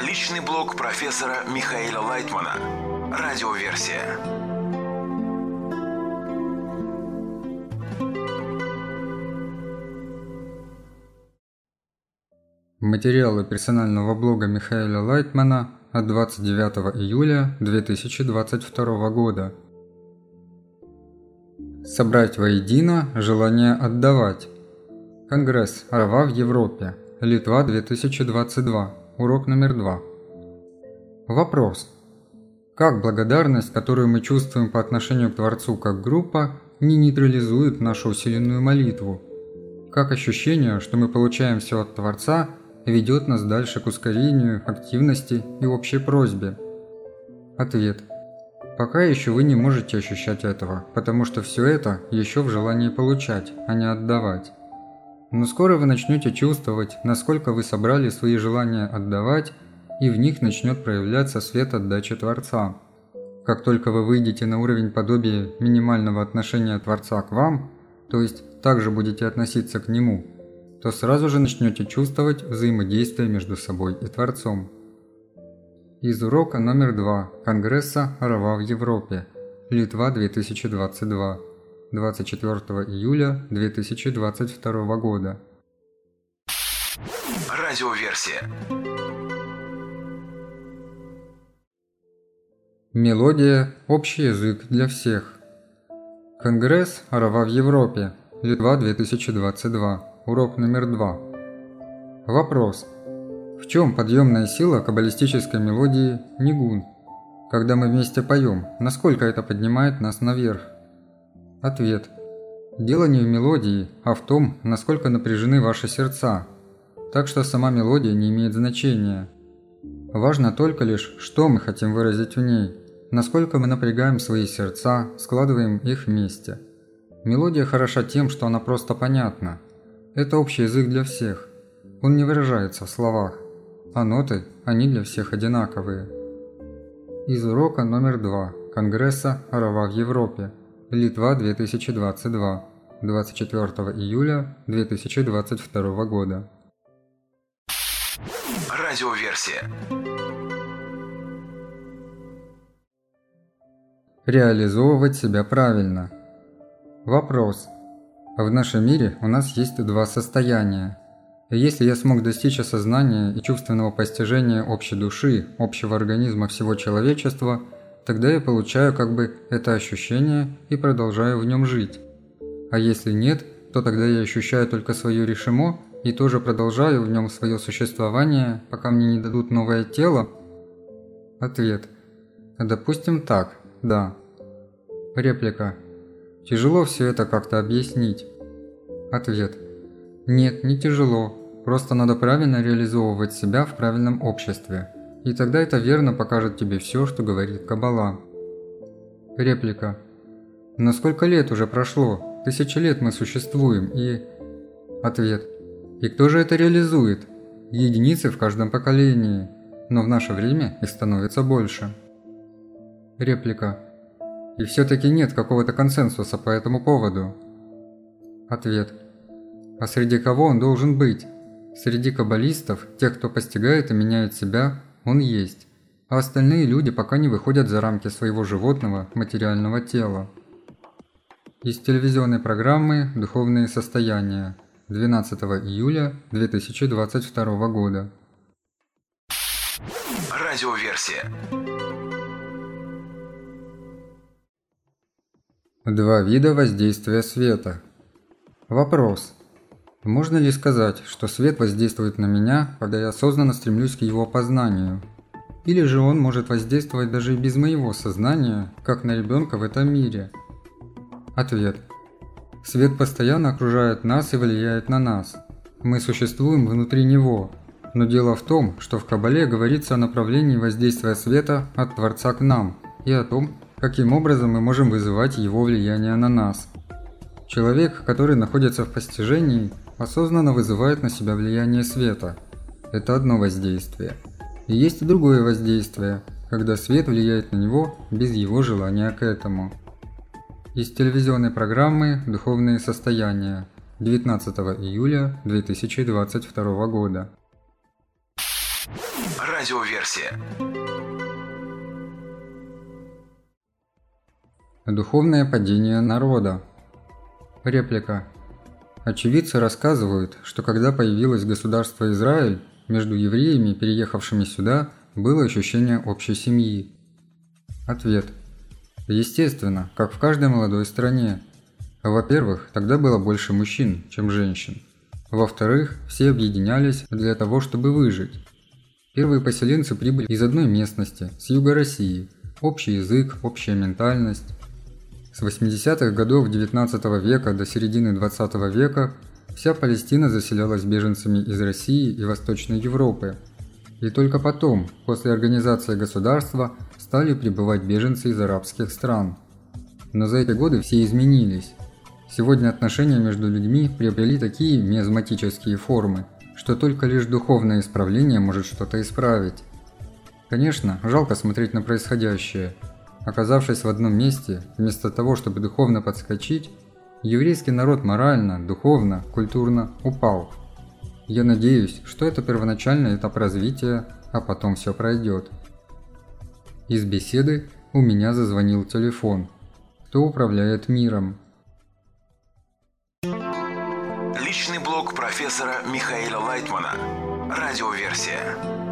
Личный блог профессора Михаила Лайтмана. Радиоверсия. Материалы персонального блога Михаила Лайтмана от 29 июля 2022 года. Собрать воедино желание отдавать. Конгресс РВА в Европе. Литва 2022. Урок номер 2. Вопрос. Как благодарность, которую мы чувствуем по отношению к Творцу как группа, не нейтрализует нашу усиленную молитву? Как ощущение, что мы получаем все от Творца, ведет нас дальше к ускорению, активности и общей просьбе? Ответ. Пока еще вы не можете ощущать этого, потому что все это еще в желании получать, а не отдавать. Но скоро вы начнете чувствовать, насколько вы собрали свои желания отдавать, и в них начнет проявляться свет отдачи Творца. Как только вы выйдете на уровень подобия минимального отношения Творца к вам, то есть также будете относиться к Нему, то сразу же начнете чувствовать взаимодействие между собой и Творцом. Из урока номер 2 Конгресса РВА в Европе. Литва 2022. 24 июля 2022 года. Радиоверсия. Мелодия – общий язык для всех. Конгресс РВА в Европе. Литва 2022. Урок номер 2. Вопрос. В чем подъемная сила каббалистической мелодии нигун? Когда мы вместе поем, насколько это поднимает нас наверх? Ответ. Дело не в мелодии, а в том, насколько напряжены ваши сердца. Так что сама мелодия не имеет значения. Важно только лишь, что мы хотим выразить в ней, насколько мы напрягаем свои сердца, складываем их вместе. Мелодия хороша тем, что она просто понятна. Это общий язык для всех. Он не выражается в словах, а ноты, они для всех одинаковые. Из урока номер 2 Конгресса РВА в Европе. Литва 2022. 24 июля 2022 года. Радиоверсия. Реализовывать себя правильно. Вопрос. В нашем мире у нас есть два состояния. И если я смог достичь осознания и чувственного постижения общей души, общего организма всего человечества, тогда я получаю как бы это ощущение и продолжаю в нем жить. А если нет, то тогда я ощущаю только свое решимо и тоже продолжаю в нем свое существование, пока мне не дадут новое тело? Ответ. Допустим так, да. Реплика. Тяжело все это как-то объяснить. Ответ. Нет, не тяжело. Просто надо правильно реализовывать себя в правильном обществе. И тогда это верно покажет тебе все, что говорит Каббала. Реплика. Но сколько лет уже прошло? 1000 лет мы существуем и... Ответ. И кто же это реализует? Единицы в каждом поколении. Но в наше время их становится больше. Реплика. И все-таки нет какого-то консенсуса по этому поводу. Ответ. А среди кого он должен быть? Среди каббалистов, тех, кто постигает и меняет себя, он есть, а остальные люди пока не выходят за рамки своего животного материального тела. Из телевизионной программы «Духовные состояния» 12 июля 2022 года. Радиоверсия. Два вида воздействия света. Вопрос. Можно ли сказать, что свет воздействует на меня, когда я осознанно стремлюсь к его познанию? Или же он может воздействовать даже и без моего сознания, как на ребенка в этом мире? Ответ. Свет постоянно окружает нас и влияет на нас. Мы существуем внутри него. Но дело в том, что в Каббале говорится о направлении воздействия света от Творца к нам и о том, каким образом мы можем вызывать его влияние на нас. Человек, который находится в постижении, осознанно вызывает на себя влияние света. Это одно воздействие. И есть и другое воздействие, когда свет влияет на него без его желания к этому. Из телевизионной программы «Духовные состояния» 19 июля 2022 года. Радиоверсия. Духовное падение народа. Реплика. Очевидцы рассказывают, что когда появилось государство Израиль, между евреями, переехавшими сюда, было ощущение общей семьи. Ответ. Естественно, как в каждой молодой стране. Во-первых, тогда было больше мужчин, чем женщин. Во-вторых, все объединялись для того, чтобы выжить. Первые поселенцы прибыли из одной местности, с юга России. Общий язык, общая ментальность. С 80-х годов XIX века до середины XX века вся Палестина заселялась беженцами из России и Восточной Европы. И только потом, после организации государства, стали прибывать беженцы из арабских стран. Но за эти годы все изменились. Сегодня отношения между людьми приобрели такие миазматические формы, что только лишь духовное исправление может что-то исправить. Конечно, жалко смотреть на происходящее. Оказавшись в одном месте, вместо того, чтобы духовно подскочить, еврейский народ морально, духовно, культурно упал. Я надеюсь, что это первоначальный этап развития, а потом все пройдет. Из беседы у меня зазвонил телефон. Кто управляет миром? Личный блог профессора Михаила Лайтмана. Радиоверсия.